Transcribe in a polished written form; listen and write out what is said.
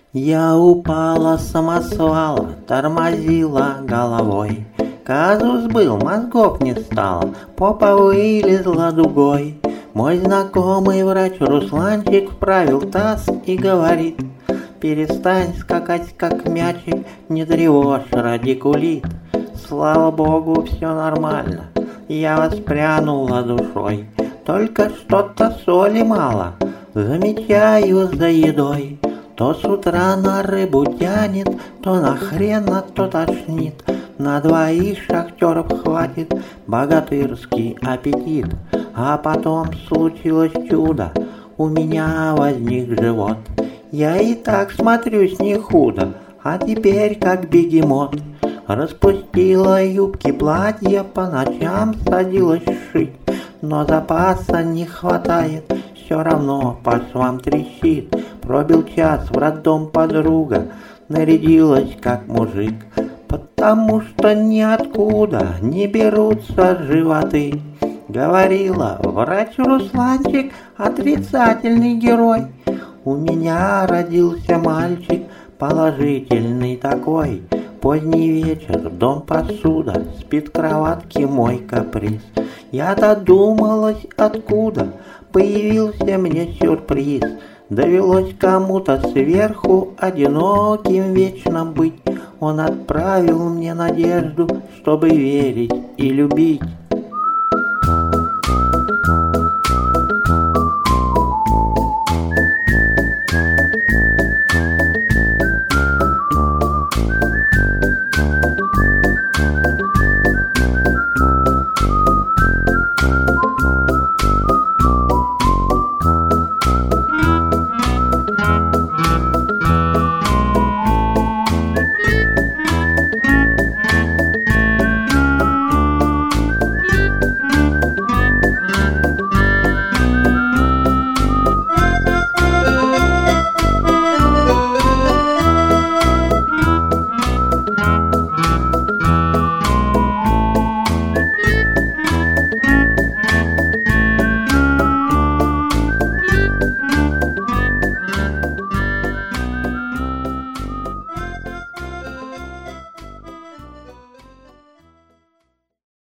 Я упала с самосвала, тормозила головой. Казус был, мозгов не стало, попа вылезла дугой. Мой знакомый врач Русланчик вправил таз и говорит: перестань скакать как мячик, не тревожь радикулит. Слава богу, все нормально, я воспрянула душой. Только что-то соли мало, замечаю за едой. То с утра на рыбу тянет, то на хрена, то тошнит. На двоих шахтеров хватит богатырский аппетит. А потом случилось чудо, у меня возник живот. Я и так смотрюсь не худо, а теперь как бегемот. Распустила юбки платья, по ночам садилась шить. Но запаса не хватает, все равно по швам трещит. Пробил час, в роддом подруга нарядилась как мужик. Потому что ниоткуда не берутся животы. Говорила врач Русланчик, отрицательный герой. У меня родился мальчик, положительный такой. Поздний вечер, дом посуда, спит в кроватке мой каприз. Я додумалась, откуда появился мне сюрприз. Довелось кому-то сверху одиноким вечно быть. Он отправил мне надежду, чтобы верить и любить.